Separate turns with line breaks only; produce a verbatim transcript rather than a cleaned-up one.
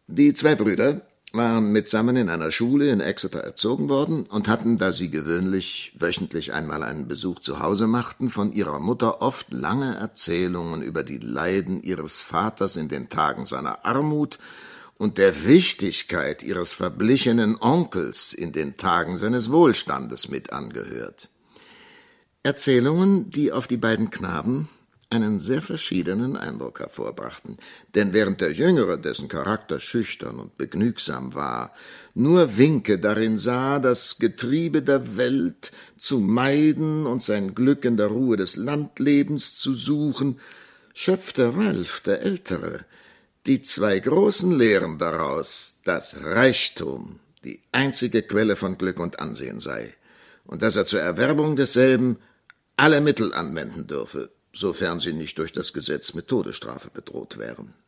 Die zwei Brüder waren mitsammen in einer Schule in Exeter erzogen worden und hatten, da sie gewöhnlich wöchentlich einmal einen Besuch zu Hause machten, von ihrer Mutter oft lange Erzählungen über die Leiden ihres Vaters in den Tagen seiner Armut und der Wichtigkeit ihres verblichenen Onkels in den Tagen seines Wohlstandes mit angehört. Erzählungen, die auf die beiden Knaben einen sehr verschiedenen Eindruck hervorbrachten, denn während der Jüngere, dessen Charakter schüchtern und begnügsam war, nur Winke darin sah, das Getriebe der Welt zu meiden und sein Glück in der Ruhe des Landlebens zu suchen, schöpfte Ralph, der Ältere, die zwei großen Lehren daraus, dass Reichtum die einzige Quelle von Glück und Ansehen sei und dass er zur Erwerbung desselben alle Mittel anwenden dürfe, sofern sie nicht durch das Gesetz mit Todesstrafe bedroht wären.